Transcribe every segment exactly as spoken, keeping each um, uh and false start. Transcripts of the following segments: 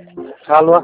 Alô?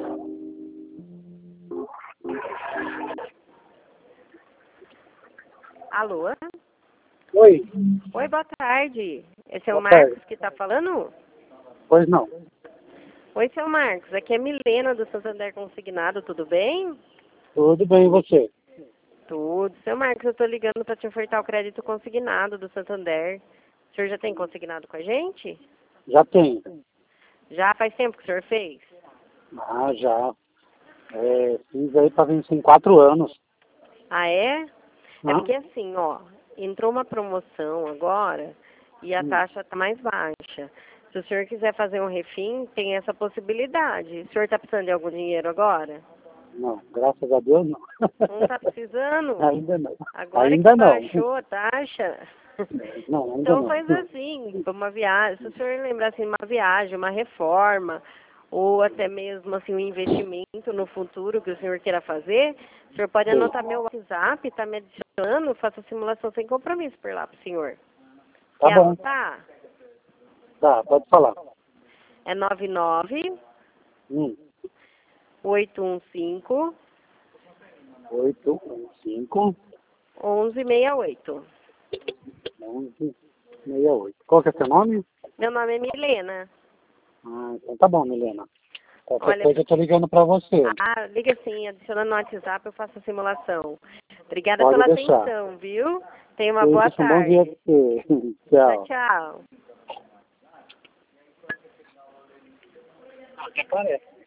Alô? Oi? Oi, boa tarde. Esse é o Boa Marcos tarde. que está falando? Pois não. Oi, seu Marcos. Aqui é Milena do Santander Consignado, tudo bem? Tudo bem, e você? Tudo. Seu Marcos, eu estou ligando para te ofertar o crédito consignado do Santander. O senhor já tem consignado com a gente? Já tem. Já faz tempo que o senhor fez? Ah, já. É, fiz aí para vencer em quatro anos. Ah, é? É Ah, porque assim, ó, entrou uma promoção agora e a hum, taxa está mais baixa. Se o senhor quiser fazer um refim, tem essa possibilidade. O senhor está precisando de algum dinheiro agora? não, graças a Deus não. Não está precisando? Ainda não. Agora que Ainda não. baixou a taxa. Não, ainda Então não. faz assim, para uma viagem, se o senhor lembrar assim, uma viagem, uma reforma, ou até mesmo assim um investimento no futuro que o senhor queira fazer, o senhor pode Sim. anotar meu WhatsApp, tá me adicionando, faça a simulação sem compromisso por lá pro senhor. Tá Quer bom. anotar? Tá, pode falar. É nove nove Hum, oito um cinco oito, um, cinco, um um seis oito. onze, sessenta e oito. Qual que é seu nome? Meu nome é Milena. Ah, então tá bom, Milena. Qualquer Olha, coisa eu tô ligando para você. ah, liga assim, adiciona no WhatsApp, eu faço a simulação. Obrigada Pode pela deixar. atenção, viu? Tenha uma boa Isso, um bom dia tarde. pra você. Tchau, Tchau. tchau. Até parece.